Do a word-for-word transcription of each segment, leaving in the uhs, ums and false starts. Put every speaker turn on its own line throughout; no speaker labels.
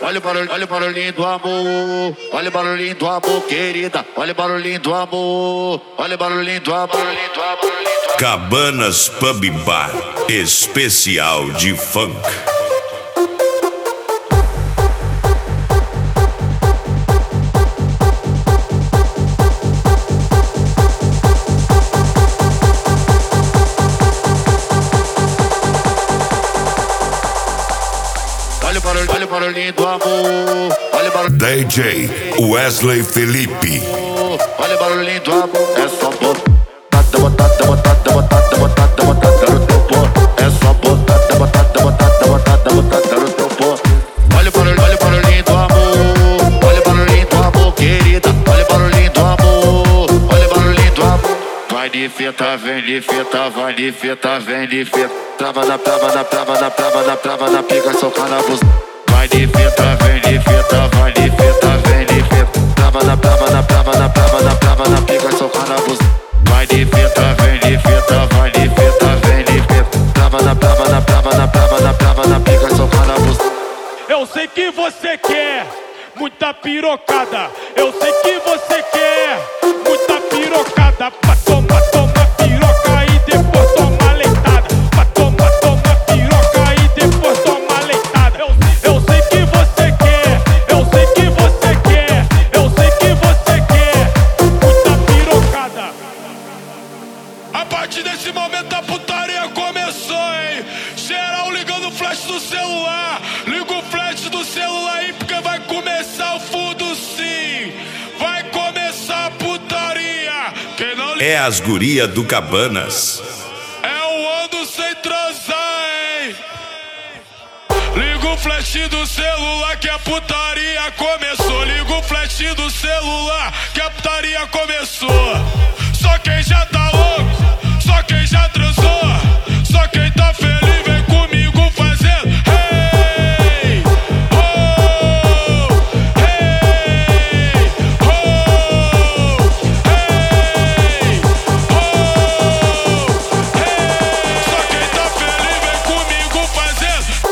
olha o barulho, olha o barulhinho do amor. Olha o barulhinho do amor, querida. Olha o barulhinho do amor. Olha o barulhinho do amor, barulhinho do amor, barulhinho do amor.
Cabanas Pub Bar, especial de funk.
Olha o barulhinho do amor. Olha o barulhinho.
D J Wesley Felipe.
Olha o barulhinho do amor. É só botada, botada, botada, botada, botada, botada no teu pó. É só botada, botada, botada, botada, botada no teu pó. Olha o barulho, olha o barulhinho do amor. Olha o barulhinho do amor, querida. Olha o barulhinho do amor. Olha o barulhinho do amor. Vai de fita, vem de fita, vai de fita, vem de fita. Trava na, trava na, trava na, trava na, trava na pica, soca na buzina. Vai de fita, vem de fita, vai de fita, vem de fita. Trava na, trava na, trava na, trava na, trava na pica, soca na buzina. Vai de fita, vem de fita, vai de fita, vem de fita. Trava na, trava na, trava na, trava na, trava na pica, soca na buzina.
Eu sei que você quer muita pirocada. Eu sei que você quer muita pirocada. Pra tomar, tomar piroca e depois tomar leitada. Pra tomar, tomar piroca e depois tomar leitada. Eu, eu sei que você quer, eu sei que você quer, eu sei que você quer muita pirocada. A partir desse momento a putaria começou, hein? Geral ligando o flash do celular. Liga o flash do celular aí porque vai começar o fundo sim. Vai começar a putaria. Quem não liga
É as guria do Cabanas.
é o ando sem transar, hein? Liga o flash do celular que a putaria começou. Liga o flash do celular que a putaria começou. Só quem já tá louco, só quem já transou, só quem tá feliz vem comigo fazendo hey, oh, hey, oh, hey, oh, hey. Só quem tá feliz vem comigo fazendo.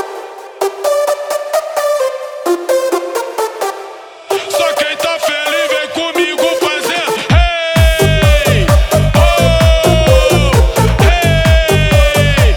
Só quem tá feliz vem comigo fazendo hey, oh, hey,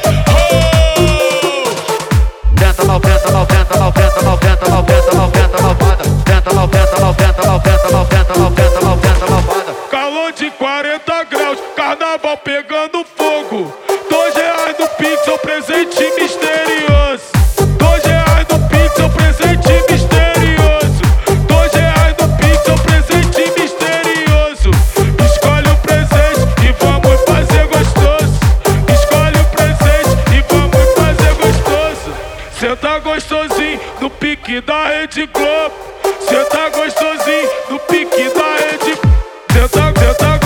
oh.
Tenta mal, tenta mal, tenta mal, tenta mal, tenta mal, tenta mal, tenta malvada. Tenta mal, tenta mal, tenta mal, tenta mal, tenta mal, tenta mal, tenta malvada.
Calor de quarenta graus, carnaval pegando fogo. Dois reais no pixel, presente misterioso. Dois reais no pixel, presente misterioso. Dois reais no pixel, presente misterioso. Escolhe o presente e vamos fazer gostoso. Escolhe o presente e vamos fazer gostoso. Cê tá gostosinho no pique da Rede Globo. Cê tá gostosinho no pique da Rede. Cê tá, cê tá